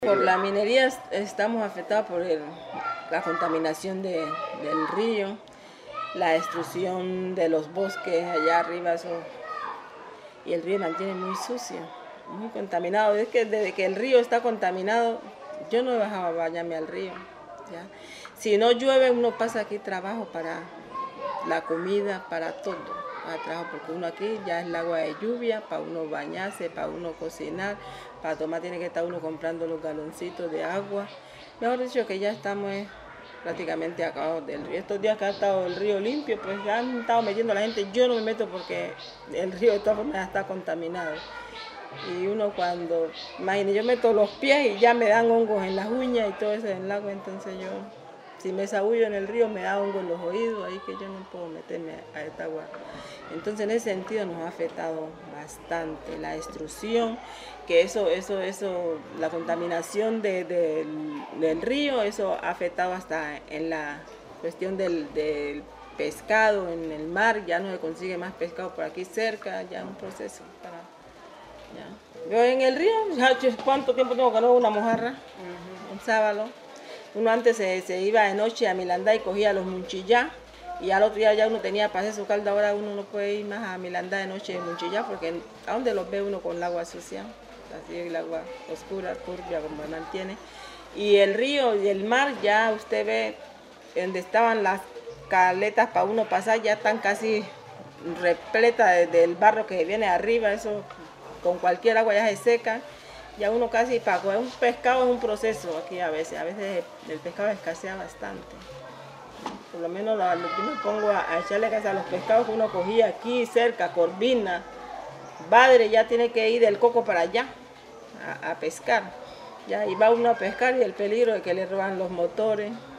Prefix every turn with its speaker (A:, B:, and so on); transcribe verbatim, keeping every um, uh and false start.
A: Por la minería estamos afectados por el, la contaminación de, del río, la destrucción de los bosques allá arriba, eso, y el río mantiene muy sucio, muy contaminado. Es que desde que el río está contaminado, yo no he bajado a bañarme al río. ¿Ya? Si no llueve, uno pasa aquí trabajo para la comida, para todo. Para trabajo, porque uno aquí ya es el agua de lluvia, para uno bañarse, para uno cocinar, para tomar tiene que estar uno comprando los galoncitos de agua. Mejor dicho que ya estamos eh, prácticamente acabados del río. Estos días que ha estado el río limpio, pues ya han estado metiendo a la gente. Yo no me meto porque el río de todas formas ya está contaminado. Y uno cuando, imagínate, yo meto los pies y ya me dan hongos en las uñas y todo eso en el agua, entonces yo, si me sabullo en el río me da hongos en los oídos, ahí que yo no puedo meterme a esta agua. Entonces en ese sentido nos ha afectado bastante la destrucción, que eso, eso, eso, la contaminación de, de, del río, eso ha afectado hasta en la cuestión del, del pescado en el mar, ya no se consigue más pescado por aquí cerca, ya es un proceso para... Ya. Yo en el río, ¿cuánto tiempo tengo que no veo una mojarra? Uh-huh. Un sábalo. Uno antes se, se iba de noche a Milandá y cogía los munchillá, y al otro día ya uno tenía para hacer su caldo. Ahora uno no puede ir más a Milandá de noche de munchillá, porque ¿a dónde los ve uno con el agua sucia? Así el agua oscura, turbia, como mantiene. Y el río y el mar, ya usted ve donde estaban las caletas para uno pasar, ya están casi repletas de, del barro que viene arriba, eso con cualquier agua ya se seca. Ya uno casi para coger un pescado es un proceso aquí a veces, a veces el pescado escasea bastante. Por lo menos lo, lo, yo me pongo a, a echarle gas a los pescados que uno cogía aquí cerca, corvina, badre, ya tiene que ir del coco para allá a, a pescar. Ya, y va uno a pescar y el peligro de que le roban los motores.